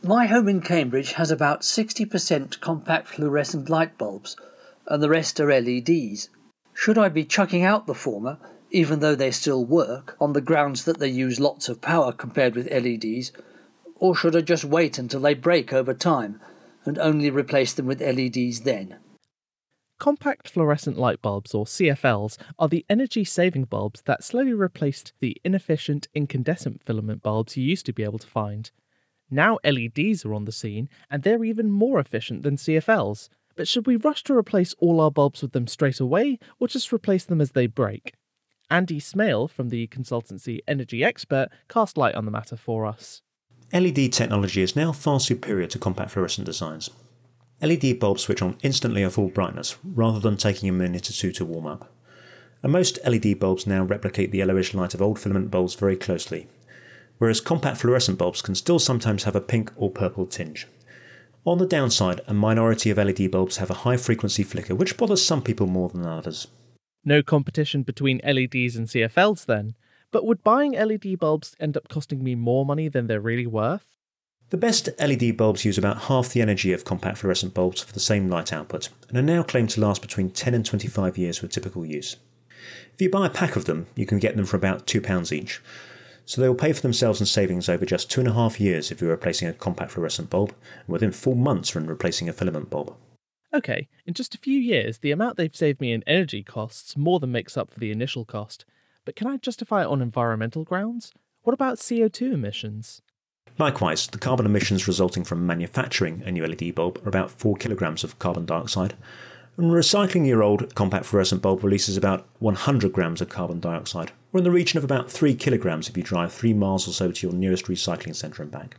My home in Cambridge has about 60% compact fluorescent light bulbs, and the rest are LEDs. Should I be chucking out the former, even though they still work, on the grounds that they use lots of power compared with LEDs, or should I just wait until they break over time and only replace them with LEDs then? Compact fluorescent light bulbs, or CFLs, are the energy-saving bulbs that slowly replaced the inefficient incandescent filament bulbs you used to be able to find. Now LEDs are on the scene, and they're even more efficient than CFLs. But should we rush to replace all our bulbs with them straight away, or just replace them as they break? Andy Smale from the consultancy Energy Expert cast light on the matter for us. LED technology is now far superior to compact fluorescent designs. LED bulbs switch on instantly at full brightness, rather than taking a minute or two to warm up. And most LED bulbs now replicate the yellowish light of old filament bulbs very closely, whereas compact fluorescent bulbs can still sometimes have a pink or purple tinge. On the downside, a minority of LED bulbs have a high-frequency flicker, which bothers some people more than others. No competition between LEDs and CFLs then, but would buying LED bulbs end up costing me more money than they're really worth? The best LED bulbs use about half the energy of compact fluorescent bulbs for the same light output, and are now claimed to last between 10 and 25 years with typical use. If you buy a pack of them, you can get them for about £2 each. So they will pay for themselves in savings over just 2.5 years if you're replacing a compact fluorescent bulb, and within 4 months when replacing a filament bulb. Okay, in just a few years, the amount they've saved me in energy costs more than makes up for the initial cost. But can I justify it on environmental grounds? What about CO2 emissions? Likewise, the carbon emissions resulting from manufacturing a new LED bulb are about 4 kilograms of carbon dioxide, and recycling your old compact fluorescent bulb releases about 100 grams of carbon dioxide, or in the region of about 3 kilograms if you drive 3 miles or so to your nearest recycling centre and back.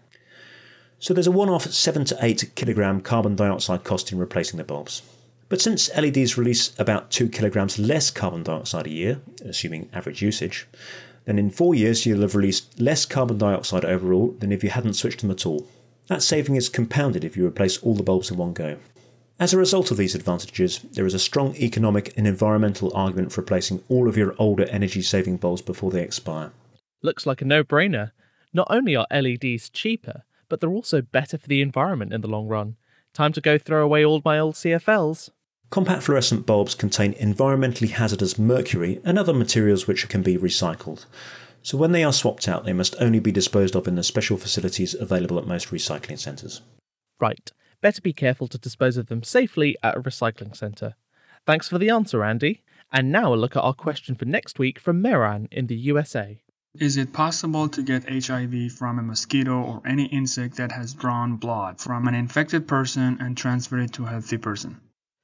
So there's a one-off 7 to 8 kilogram carbon dioxide cost in replacing the bulbs. But since LEDs release about 2 kilograms less carbon dioxide a year, assuming average usage, then in 4 years you'll have released less carbon dioxide overall than if you hadn't switched them at all. That saving is compounded if you replace all the bulbs in one go. As a result of these advantages, there is a strong economic and environmental argument for replacing all of your older energy-saving bulbs before they expire. Looks like a no-brainer. Not only are LEDs cheaper, but they're also better for the environment in the long run. Time to go throw away all my old CFLs. Compact fluorescent bulbs contain environmentally hazardous mercury and other materials which can be recycled. So when they are swapped out, they must only be disposed of in the special facilities available at most recycling centres. Right. Better be careful to dispose of them safely at a recycling centre. Thanks for the answer, Andy. And now a look at our question for next week from Mehran in the USA. Is it possible to get HIV from a mosquito or any insect that has drawn blood from an infected person and transfer it to a healthy person?